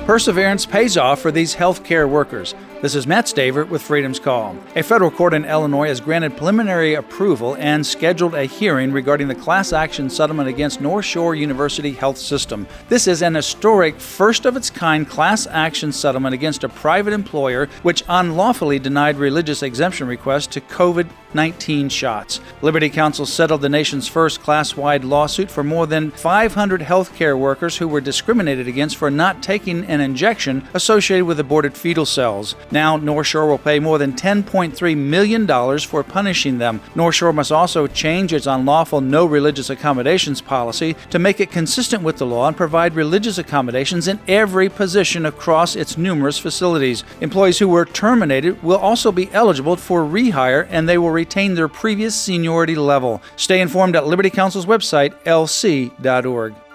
Perseverance pays off for these healthcare workers. This is Matt Stavert with Freedom's Call. A federal court in Illinois has granted preliminary approval and scheduled a hearing regarding the class action settlement against North Shore University Health System. This is an historic, first-of-its-kind class action settlement against a private employer which unlawfully denied religious exemption requests to COVID-19 shots. Liberty Counsel settled the nation's first class-wide lawsuit for more than 500 healthcare workers who were discriminated against for not taking an injection associated with aborted fetal cells. Now, North Shore will pay more than $10.3 million for punishing them. North Shore must also change its unlawful no religious accommodations policy to make it consistent with the law and provide religious accommodations in every position across its numerous facilities. Employees who were terminated will also be eligible for rehire, and they will retain their previous seniority level. Stay informed at Liberty Counsel's website, lc.org.